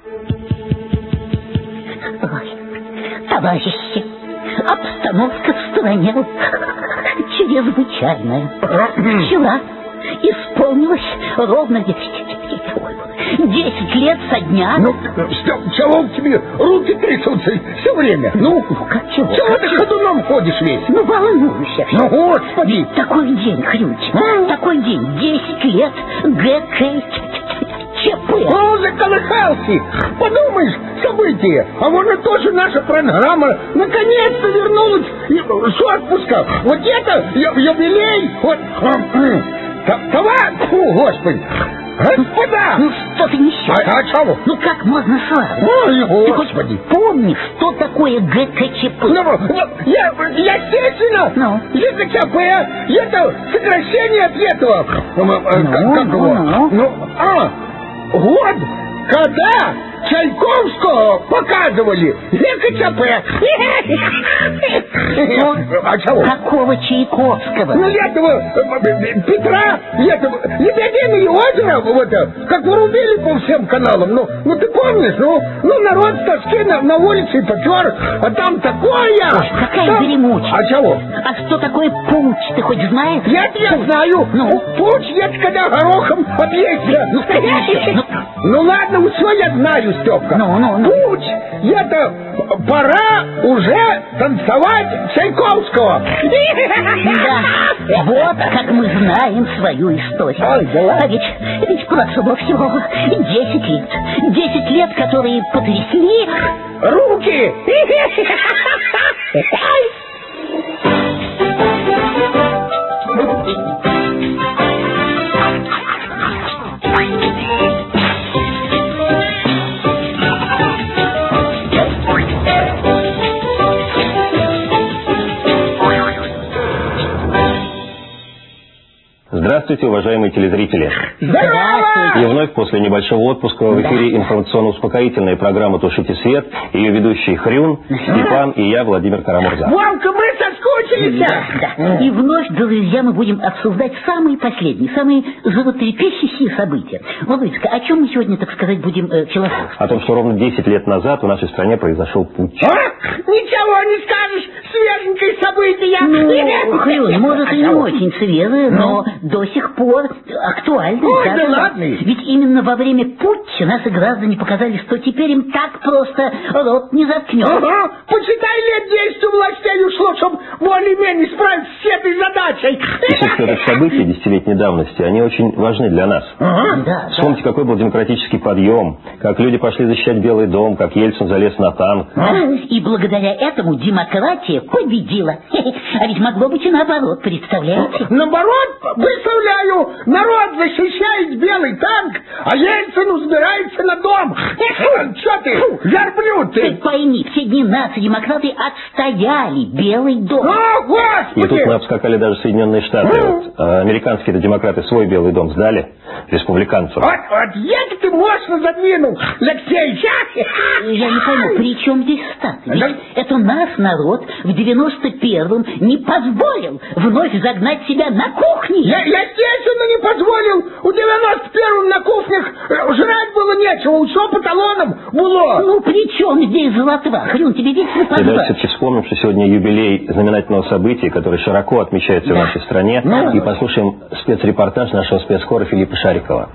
Товарищи, обстановка в стране чрезвычайная. Вчера исполнилось ровно 10 лет со дня... Ну, чего тебе руки трясутся все время? Ну, как чего? Чего ты ходуном ходишь весь? Ну, волнуйся. Ну, господи. Такой день, Хрюнчик, такой день, 10 лет ГКЧП. Ну, заколыхался. Подумаешь, события. А может, тоже наша программа наконец-то вернулась с отпуска. Вот это юбилей. Вот, товарищ, господи. Господа! Ну что ты несешь? А чего? Ну как можно славить? Ой, господи! Ты помнишь, что такое ГКЧП? Я естественно! Ну? ГКЧП! Это сокращение от этого... Вот! Когда Чайковского показывали ГКЧП. А чего? Какого Чайковского? Ну, этого Петра, Лебединое озеро, вот, как вырубили по всем каналам. Ну ты помнишь, ну народ с тоски на улице попер, а там такое. Ой, какая дремучая. А чего? А что такое путь, ты хоть знаешь? Я знаю. Ну? Путь, это когда горохом объездят. Ну ладно, все я знаю, Степка. Ну. Путь, это пора уже танцевать Чайковского. Да, вот как мы знаем свою историю. Ой, да ладно. А ведь прошло всего 10 лет. 10 лет, которые потрясли... Руки! Здравствуйте, уважаемые телезрители. Здравствуйте! И вновь после небольшого отпуска в эфире информационно-успокоительная программа «Тушите свет». Ее ведущие Хрюн, Степан и я, Владимир Карамурза. Вовка, мы соскучились! Да. И вновь, друзья, мы будем обсуждать самые последние, самые животрепещущие события. Володечка, о чем мы сегодня, так сказать, будем философствовать? О том, что ровно 10 лет назад в нашей стране произошел путч. Ничего не скажешь, свеженькое событие. Ну, Хрюн, может, и не очень свежее, но до сих пор актуальны. Ой, да ладно. Ведь именно во время путча наши граждане показали, что теперь им так просто рот не заткнешь. Ага, почитай, лет 10 у властей ушло, чтобы более-менее справиться с этой задачей. И все это события десятилетней давности, они очень важны для нас. Да. Вспомните, какой был демократический подъем, как люди пошли защищать Белый дом, как Ельцин залез на танк. И благодаря этому демократия победила. А ведь могло быть и наоборот, представляете? Наоборот, представляю, народ защищает белый танк, а Ельцин убирается на дом. Что ты, верблюд Ты ты? пойми, все дни наши демократы отстояли Белый дом. О, Господи! И тут мы обскакали даже Соединенные Штаты. Вот, американские демократы свой Белый дом сдали республиканцам. Вот это ты мощно задвинул, Алексей. Я не пойму, при чем здесь Штаты? Ведь это наш народ в 91-м не позволил вновь загнать себя на кухне. Я естественно не позволил. У 91-м на кухнях жрать было нечего, все по талонам было. Ну, при чем здесь Золотва? Хрюн, тебе вечно И давайте позвать. все-таки вспомним, что сегодня юбилей знаменательного события, которое широко отмечается в нашей стране. И послушаем спецрепортаж нашего спецкора Филиппа Шарикова.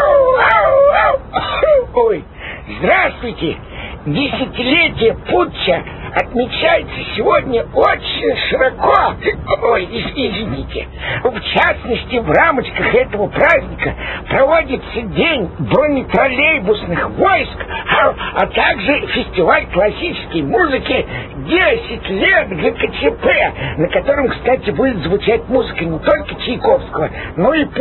Ой, здравствуйте! Десятилетие путча отмечается сегодня очень широко. Ой, извините. В частности, в рамочках этого праздника проводится День бронетроллейбусных войск, а также фестиваль классической музыки «10 лет ГКЧП», на котором, кстати, будет звучать музыка не только Чайковского, но и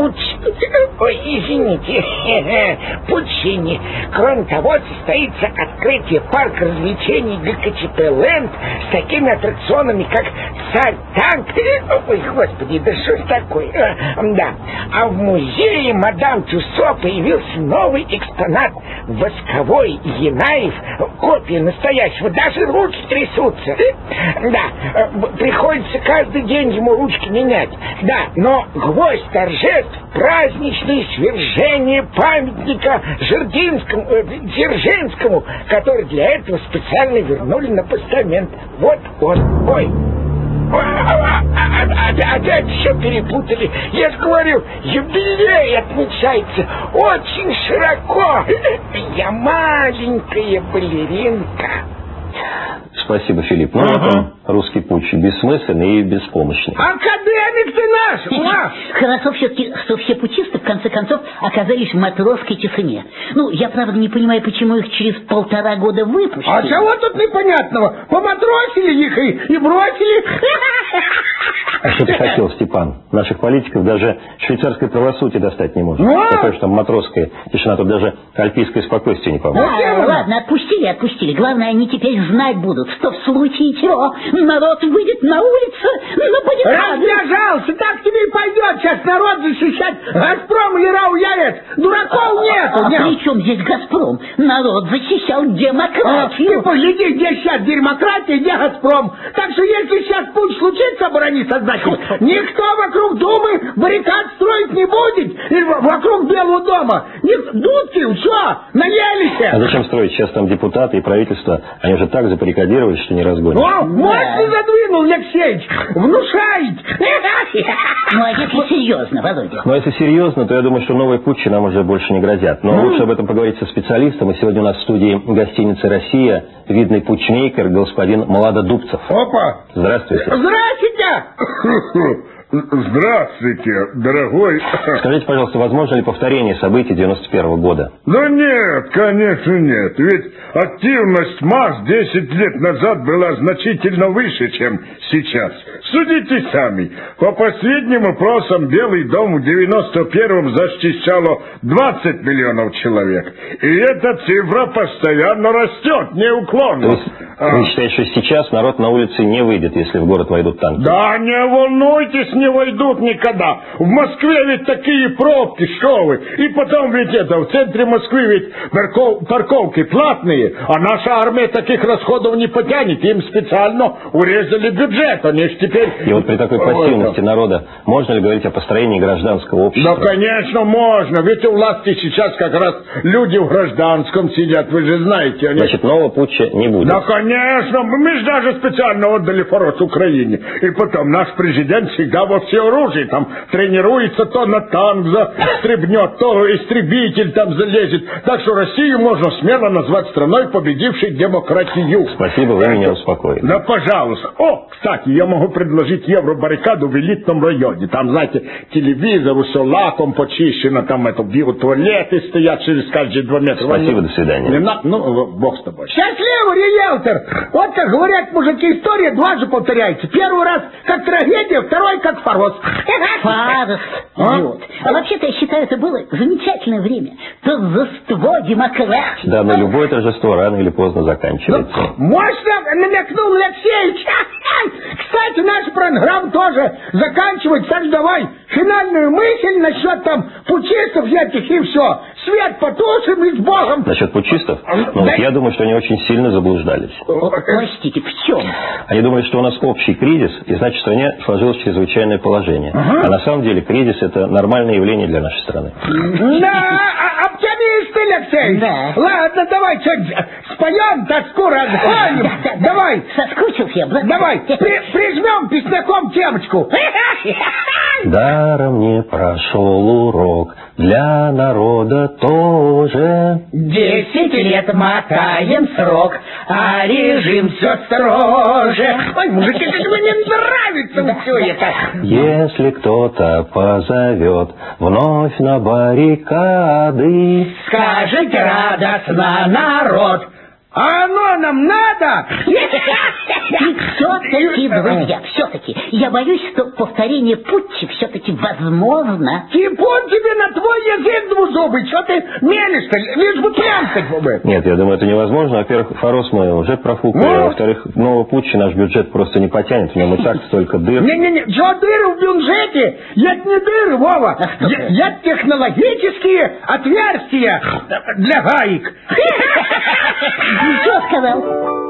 Пуччини. Кроме того, состоится открытие парка развлечений ГКЧП-ленд с такими аттракционами, как Царь-танк. Ой, господи, да что ж такое? Да. А в музее мадам Тюссо появился новый экспонат — восковой Янаев, копия настоящего. Даже руки трясутся. меняется. Да, приходится каждый день ему ручки менять. Да, но гвоздь торжеств — праздничное свержение памятника Дзержинскому, который для этого специально вернули на постамент. Вот он. Ой. Опять все перепутали. Я же говорю, юбилей отмечается очень широко. Я маленькая балеринка. Спасибо, Филипп. Ну, это русский путч бессмысленный и беспомощный. Академик ты наш! Хорошо все-таки, что все путчисты в конце концов оказались в матросской тишине. Ну, я правда не понимаю, почему их через 1,5 года выпустили. А чего тут непонятного? Поматросили их и бросили. А что ты хотел, Степан? Наших политиков даже швейцарское правосудие достать не может. Такое, что там матросская тишина, тут даже альпийское спокойствие не поможет. Ладно, отпустили. Главное, они теперь знать будут, что в случае чего народ выйдет на улицу на баррикады. Раздражался, так тебе и пойдет сейчас народ защищать «Газпром» или «Рау-Ярец». Дураков нету. При чем здесь «Газпром»? Народ защищал демократию. Ты погляди, где сейчас демократия, где «Газпром». Так что если сейчас путь случится, оборони создатель, никто вокруг Думы баррикад строить не будет. И вокруг Белого дома. Дудки, что? Наелись. А зачем строить? Сейчас там депутаты и правительство, они уже так запарикадировались, что не разгонят. О, мощно задвинул, Алексеевич. Внушает. Ну, а если серьезно, Володя? Ну, если серьезно, то я думаю, что новые путчи нам уже больше не грозят. Но лучше об этом поговорить со специалистом. И сегодня у нас в студии гостиницы «Россия» видный путчмейкер господин Млада Дубцев. Опа! Здравствуйте. Здравствуйте! Здравствуйте, дорогой. Скажите, пожалуйста, возможно ли повторение событий 91 года? Да нет, конечно нет. Ведь активность масс 10 лет назад была значительно выше, чем сейчас. Судите сами. По последним опросам Белый дом в 91-м защищало 20 миллионов человек. И эта цифра постоянно растет, неуклонно. То есть вы считаете, что сейчас народ на улице не выйдет, если в город войдут танки? Да не волнуйтесь, не войдут никогда. В Москве ведь такие пробки, что вы. И потом ведь в центре Москвы ведь парковки платные, а наша армия таких расходов не потянет. Им специально урезали бюджет. Они ж теперь... И вот при такой пассивности народа можно ли говорить о построении гражданского общества? Да, конечно, можно. Ведь у власти сейчас как раз люди в гражданском сидят, вы же знаете. Они... Значит, нового путча не будет? Да, конечно. Мы же даже специально отдали форос Украине. И потом наш президент всегда во всеоружии. Там тренируется, то на танк застрибнет, то истребитель там залезет. Так что Россию можно смело назвать страной, победившей демократию. Спасибо, вы меня успокоили. Да, пожалуйста. О, кстати, я могу предложить евробаррикаду в элитном районе. Там, знаете, телевизор, все лаком почищено, там биотуалеты стоят через каждые 2 метра. Спасибо, до свидания. Ну, бог с тобой. Счастливый риэлтор! Вот как говорят мужики, история дважды повторяется. Первый раз как трагедия, второй как фарос. Фарос, идиот. А вообще-то я считаю, это было замечательное время. Торжество демократии. Да, но любое торжество рано или поздно заканчивается. Мощно намекнул Алексеевич. Кстати, наша программа тоже заканчивается. Так давай финальную мысль насчет там путчистов этих и все. Свет потушим и с Богом. Насчет путчистов? Ну, вот я думаю, что они очень сильно заблуждались. Простите, в чем? Они думали, что у нас общий кризис, и значит, в стране сложилось чрезвычайное положение. А на самом деле кризис – это нормальное явление для нашей страны. Да, оптимист, Алексей. Да. Ладно, давай что-нибудь споем, тоску разгоним. Давай. Соскучился я. Давай, прижмем песняком темочку. Даром не прошел урок, для народа тоже. 10 лет мотаем срок, а режим все строже. Ой, мужики, как мне нравится все это. Если кто-то позовет вновь на баррикады, Скажите радостно, народ. А оно нам надо? И все-таки, друзья, все-таки, я боюсь, что повторение путча все-таки возможно. Типун тебе на твой язык двузубый, что ты мелешь-то, лишь бы плянкать. Нет, я думаю, это невозможно. Во-первых, форос мы уже профукали, а во-вторых, нового путча наш бюджет просто не потянет, в нем и так столько дыр. Не-не-не, что дыры в бюджете? Это не дыры, Вова. Это технологические отверстия для гаек. Что сказал?